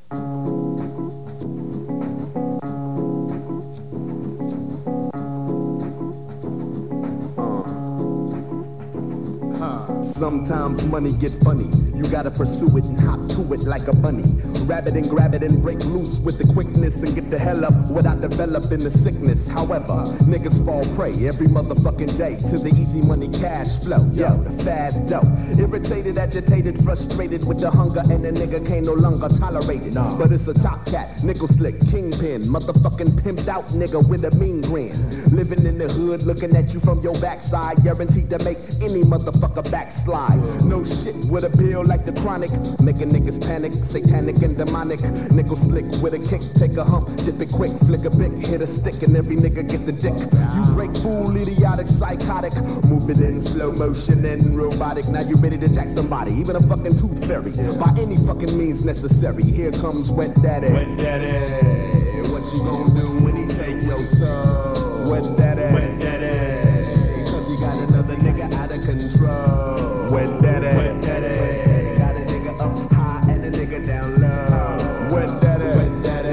Sometimes money get funny. You gotta pursue it and hop to it like a bunny. Grab it and grab it and break loose with the quickness and get the hell up without developing the sickness. However, niggas fall prey every motherfucking day to the easy money cash flow. Yo, the fast dough. Irritated, agitated, frustrated with the hunger, and the nigga can't no longer tolerate it. But it's a top cat, nickel slick, kingpin, motherfucking pimped out nigga with a mean grin. Living in the hood, looking at you from your backside, guaranteed to make any motherfucker backslide. No shit with a bill like the chronic, making niggas panic, satanic and demonic. Nickel slick with a kick, take a hump, dip it quick, flick a bick, hit a stick, and every nigga get the dick. You break fool, idiotic, psychotic, move it in slow motion and robotic. Now you ready to jack somebody, even a fucking tooth fairy, by any fucking means necessary. Here comes Wet Daddy. Wet Daddy, what you gonna do when he take your soul? Wet Daddy, Wet Daddy, cause he got another nigga out of control. Wet Daddy, Wet Daddy, got a nigga up high and a nigga down low. Wet Daddy, Wet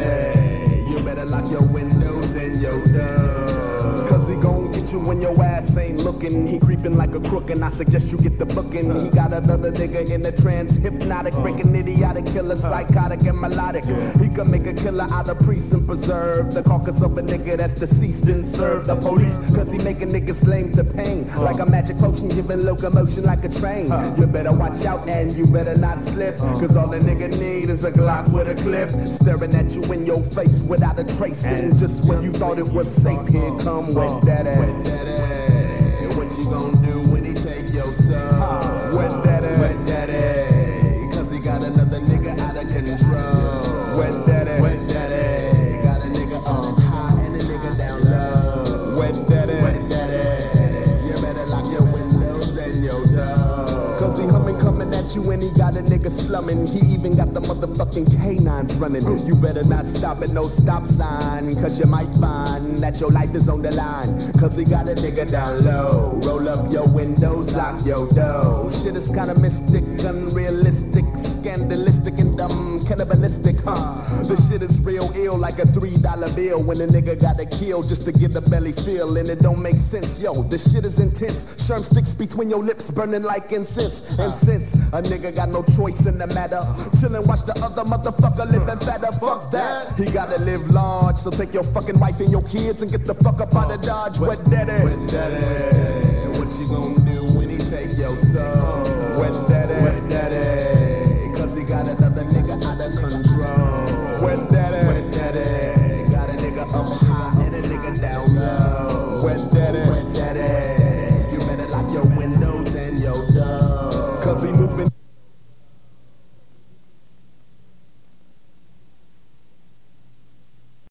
Daddy, you better lock your windows and your doors, cause he gon' get you when your ass ain't looking. He creeping like a crook and I suggest you get the booking. He got another nigga in the trance, hypnotic, breaking idiotic, killer, psychotic and melodic. He can make a killer out of priest and preserve the carcass of a nigga that's deceased and serve the police, cause he making niggas lame to pain like a magic potion, giving locomotion like a train. You better watch out and you better not slip, cause all a nigga need is a Glock with a clip, staring at you in your face without a trace. And just when you thought it was safe, here come Wet Daddy. Wet Daddy, what you gonna do when he take your soul? Wet Daddy, Wet Daddy, cause he got another nigga out of control. Wet Daddy, Wet Daddy, got a nigga up high and a nigga down low. Wet Daddy, Wet Daddy, you better lock your windows and your doors, cause he humming, coming at you and he got a nigga slumming. He even got the motherfucking canines running. You better not stop at no stop sign, cause you might find that your life is on the line, cause he got a nigga down low. Roll up your windows, lock your door. Shit is kinda mystic, unrealistic, scandalistic and dumb, cannibalistic, The shit is real ill like a $3 bill when a nigga gotta kill just to get a belly feel, and it don't make sense. Yo, this shit is intense. Sherm sticks between your lips, burning like incense. And since a nigga got no choice in the matter, chillin', watch the other motherfucker living better. Fuck that. He gotta live large, so take your fucking wife and your kids and get the fuck up out of Dodge. Wet Daddy, Wet Daddy, what you gonna do when he take your soul?